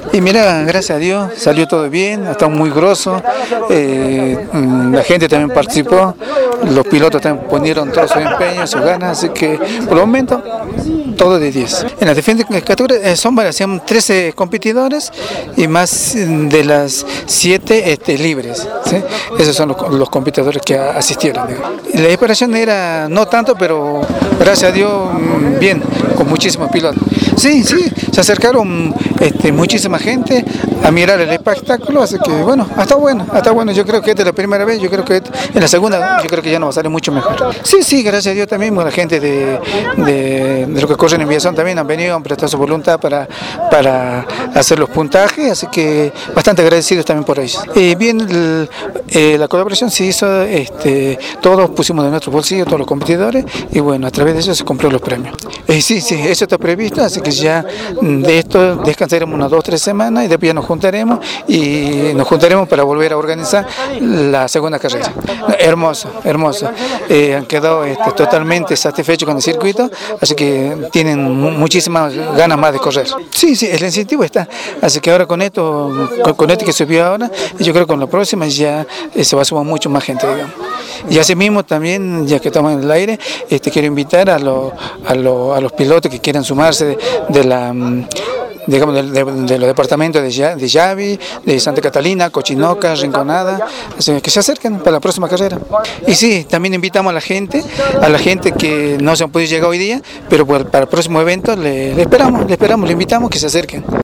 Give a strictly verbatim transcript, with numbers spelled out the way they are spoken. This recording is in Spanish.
Y mira, gracias a Dios, salió todo bien, está muy grosso, eh, la gente también participó, los pilotos también ponieron todo su empeño, sus ganas, así que por el momento todo de diez. En la diferentes categorías eh, son varias, son trece competidores y más de las siete este, libres, ¿sí? Esos son los, los competidores que asistieron. Digamos. La preparación era no tanto, pero gracias a Dios bien, con muchísimos pilotos. Sí, sí, se acercaron este, muchísima gente a mirar el espectáculo, así que bueno, hasta bueno, hasta bueno, yo creo que esta es la primera vez, yo creo que en la segunda, yo creo que ya nos va a salir mucho mejor. Sí, sí, gracias a Dios también, la gente de, de, de lo que corre en Villazón también han venido, han prestado su voluntad para, para hacer los puntajes, así que bastante agradecidos también por ellos. Eh, bien, el, eh, la colaboración se hizo, este, todos pusimos de nuestro bolsillo, todos los competidores, y bueno, a través de eso se compró los premios. Eh, sí, sí, eso está previsto, así que ya de esto descansaremos unas dos o tres semanas y después ya nos juntaremos y nos juntaremos para volver a organizar la segunda carrera. Hermoso, hermoso. Eh, han quedado este, totalmente satisfechos con el circuito, así que tienen muchísimas ganas más de correr. Sí, sí, el incentivo está, así que ahora con esto, con, con esto que se vio ahora, yo creo que con la próxima ya eh, se va a sumar mucho más gente, digamos. Y así mismo también, ya que estamos en el aire, este, quiero invitar a, lo, a, lo, a los pilotos que quieran sumarse de, de la... digamos, de, de, de los departamentos de, de Yavi, de Santa Catalina, Cochinoca, Rinconada, así que se acerquen para la próxima carrera. Y sí, también invitamos a la gente, a la gente que no se han podido llegar hoy día, pero para el próximo evento le, le esperamos, le esperamos, le invitamos que se acerquen.